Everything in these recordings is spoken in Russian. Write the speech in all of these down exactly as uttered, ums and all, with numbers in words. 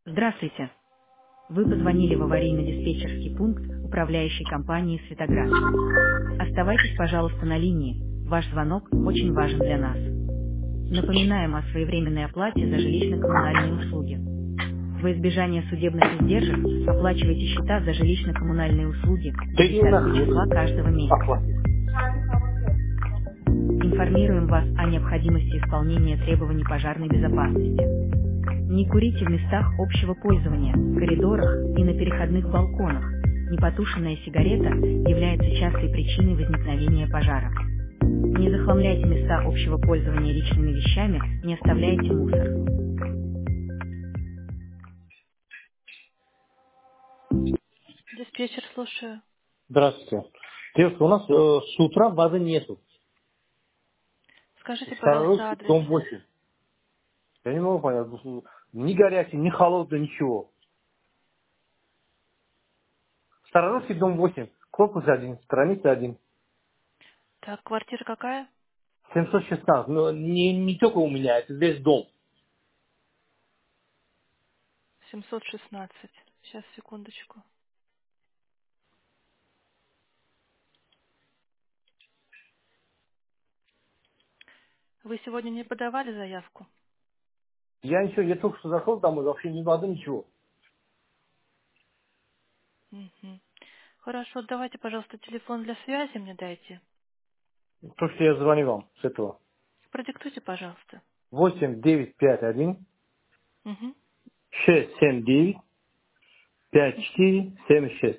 Здравствуйте. Вы позвонили в аварийно-диспетчерский пункт управляющей компании «Светоград». Оставайтесь, пожалуйста, на линии. Ваш звонок очень важен для нас. Напоминаем о своевременной оплате за жилищно-коммунальные услуги. Во избежание судебных издержек оплачивайте счета за жилищно-коммунальные услуги Да до иди нахуй, десятого вот числа это. каждого месяца. Охладись. Информируем вас о необходимости исполнения требований пожарной безопасности. Не курите в местах общего пользования, коридорах и на переходных балконах. Непотушенная сигарета является частой причиной возникновения пожара. Не захламляйте места общего пользования личными вещами, не оставляйте мусор. Диспетчер, слушаю. Здравствуйте. Девушка, у нас э, с утра воды нету. Скажите, пожалуйста, Старорусский, адрес. дом восемь. Я не могу понять, ну, ни горячий, ни холодный, ничего. Старорусский, дом восемь. Корпус один, страница один. Так, квартира какая? семьсот шестнадцать. Но не, не только у меня, это весь дом. семьсот шестнадцать. Сейчас, секундочку. Вы сегодня не подавали заявку? Я ничего, я только что зашел домой, вообще ни воды, ничего. Мгм. Хорошо, давайте, пожалуйста, телефон для связи мне дайте. То, что я звоню вам с этого. Продиктуйте, пожалуйста. восемь девять пять один Мгм. шесть семь девять пять четыре семь шесть.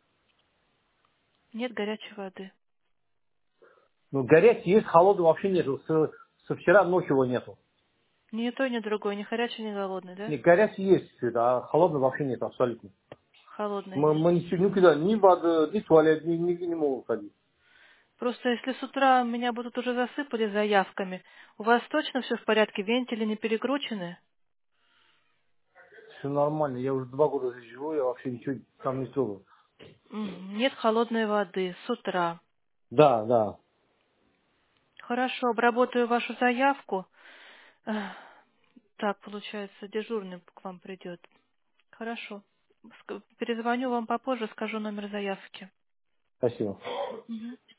Нет горячей воды. Ну, горячий есть, холодный вообще нету. С- со вчера ночью его нету. Ни то, ни другое, ни горячий, ни голодный, да? Не, горячий есть, это, а холодный вообще нет абсолютно. Холодный Мы, нет. мы ничего, никуда, ни воды, ни туалет, ни, нигде не могут ходить. Просто если с утра меня будут уже засыпали заявками, у вас точно все в порядке, вентили не перекручены? Все нормально, я уже два года здесь живу, я вообще ничего там не трогаю. Мгм. Нет холодной воды с утра. Да, да, Хорошо, обработаю вашу заявку. Эх, Так, получается, дежурный к вам придет. Хорошо. Ск- Перезвоню вам попозже, скажу номер заявки. спасибо. Мгм.